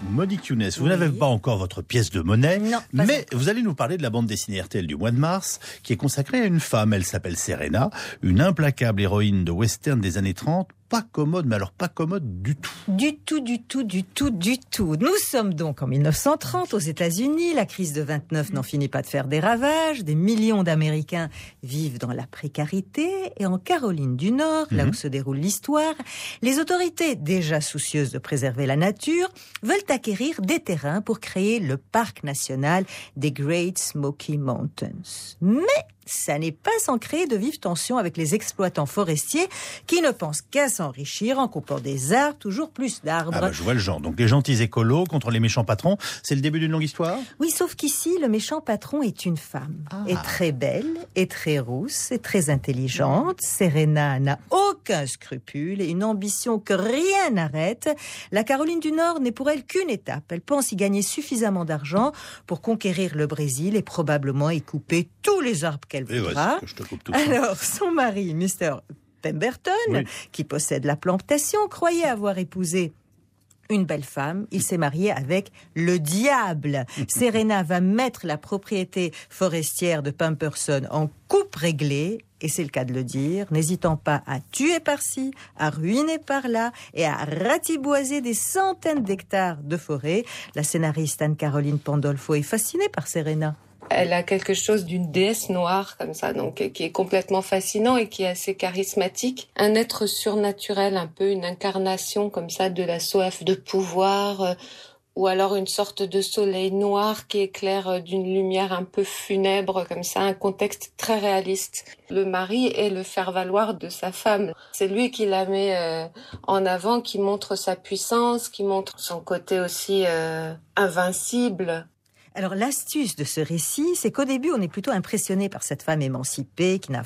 Monique Younes, vous n'avez pas encore votre pièce de monnaie, non, mais vous allez nous parler de la bande dessinée RTL du mois de mars, qui est consacrée à une femme. Elle s'appelle Serena, une implacable héroïne de western des années 30, pas commode, mais alors pas commode du tout. Du tout. Nous sommes donc en 1930 aux États-Unis. La crise de 29 n'en finit pas de faire des ravages. Des millions d'Américains vivent dans la précarité. Et en Caroline du Nord, là où se déroule l'histoire, les autorités, déjà soucieuses de préserver la nature, veulent acquérir des terrains pour créer le parc national des Great Smoky Mountains. Mais ça n'est pas sans créer de vives tensions avec les exploitants forestiers qui ne pensent qu'à s'enrichir en coupant des arbres, toujours plus d'arbres. Ah bah je vois le genre. Donc les gentils écolos contre les méchants patrons, c'est le début d'une longue histoire ? Oui, sauf qu'ici, le méchant patron est une femme. Est très belle, est très rousse, est très intelligente. Serena n'a aucun scrupule et une ambition que rien n'arrête. La Caroline du Nord n'est pour elle qu'une étape. Elle pense y gagner suffisamment d'argent pour conquérir le Brésil et probablement y couper tous les arbres qu'elle voudra. Alors, son mari, Mr. Pemberton, qui possède la plantation, croyait avoir épousé une belle femme. Il s'est marié avec le diable. Serena va mettre la propriété forestière de Pemberton en coupe réglée, et c'est le cas de le dire, n'hésitant pas à tuer par-ci, à ruiner par-là et à ratiboiser des centaines d'hectares de forêt. La scénariste Anne-Caroline Pandolfo est fascinée par Serena. Elle a quelque chose d'une déesse noire comme ça, donc qui est complètement fascinant et qui est assez charismatique. Un être surnaturel, un peu une incarnation comme ça de la soif de pouvoir, ou alors une sorte de soleil noir qui éclaire d'une lumière un peu funèbre comme ça, un contexte très réaliste. Le mari est le faire-valoir de sa femme. C'est lui qui la met en avant, qui montre sa puissance, qui montre son côté aussi invincible. Alors l'astuce de ce récit, c'est qu'au début, on est plutôt impressionné par cette femme émancipée qui n'a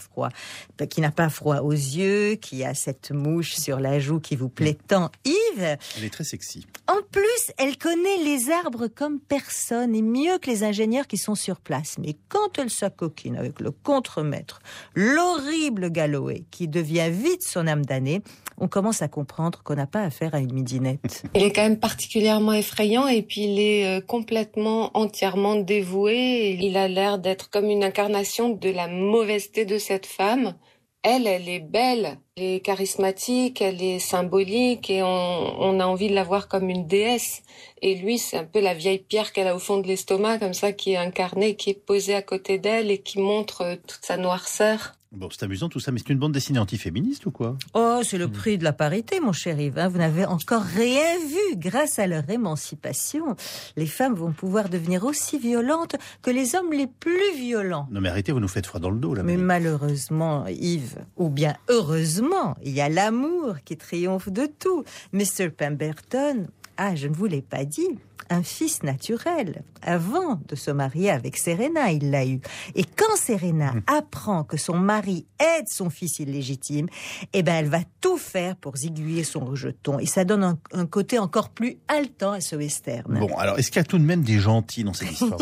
pas froid aux yeux, qui a cette mouche sur la joue qui vous plaît tant, Yves. Elle est très sexy. En plus, elle connaît les arbres comme personne et mieux que les ingénieurs qui sont sur place. Mais quand elle s'acoquine avec le contremaître, l'horrible Galloway, qui devient vite son âme damnée, on commence à comprendre qu'on n'a pas affaire à une midinette. Il est quand même particulièrement effrayant et puis il est complètement entièrement dévoué. Il a l'air d'être comme une incarnation de la mauvaiseté de cette femme. Elle est belle, elle est charismatique, elle est symbolique et on a envie de la voir comme une déesse. Et lui, c'est un peu la vieille pierre qu'elle a au fond de l'estomac, comme ça, qui est incarnée, qui est posée à côté d'elle et qui montre toute sa noirceur. Bon, c'est amusant tout ça, mais c'est une bande dessinée antiféministe ou quoi ? Oh, c'est le prix de la parité, mon cher Yves. Vous n'avez encore rien vu. Grâce à leur émancipation, les femmes vont pouvoir devenir aussi violentes que les hommes les plus violents. Non mais arrêtez, vous nous faites froid dans le dos là. Mais malheureusement, Yves, ou bien heureusement, il y a l'amour qui triomphe de tout. Mr. Pemberton, je ne vous l'ai pas dit, un fils naturel. Avant de se marier avec Serena, il l'a eu. Et quand Serena apprend que son mari aide son fils illégitime, elle va tout faire pour aiguiller son rejeton. Et ça donne un côté encore plus haletant à ce western. Bon, alors, est-ce qu'il y a tout de même des gentils dans cette histoire ?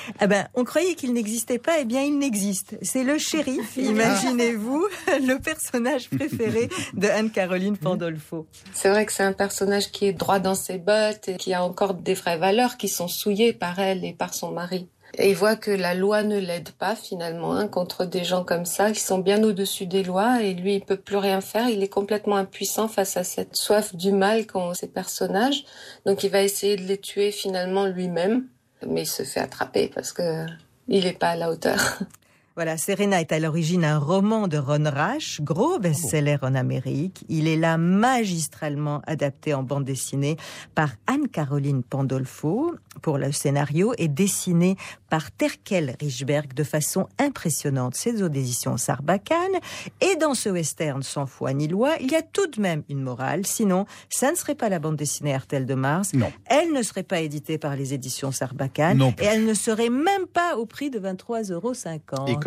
On croyait qu'il n'existait pas, il existe. C'est le shérif, imaginez-vous, le personnage préféré de Anne-Caroline Pandolfo. C'est vrai que c'est un personnage qui est droit dans ses bottes et qui a encore des vraies valeurs qui sont souillées par elle et par son mari. Et il voit que la loi ne l'aide pas finalement contre des gens comme ça qui sont bien au-dessus des lois et lui il peut plus rien faire, il est complètement impuissant face à cette soif du mal qu'ont ces personnages. Donc il va essayer de les tuer finalement lui-même, mais il se fait attraper parce que il est pas à la hauteur. Voilà, Serena est à l'origine un roman de Ron Rash, gros best-seller en Amérique. Il est là magistralement adapté en bande dessinée par Anne-Caroline Pandolfo pour le scénario et dessiné par Terkel Richberg de façon impressionnante. C'est aux éditions Sarbacane. Et dans ce western sans foi ni loi, il y a tout de même une morale. Sinon, ça ne serait pas la bande dessinée RTL de mars. Non. Elle ne serait pas éditée par les éditions Sarbacane. Et elle ne serait même pas au prix de 23,50 €.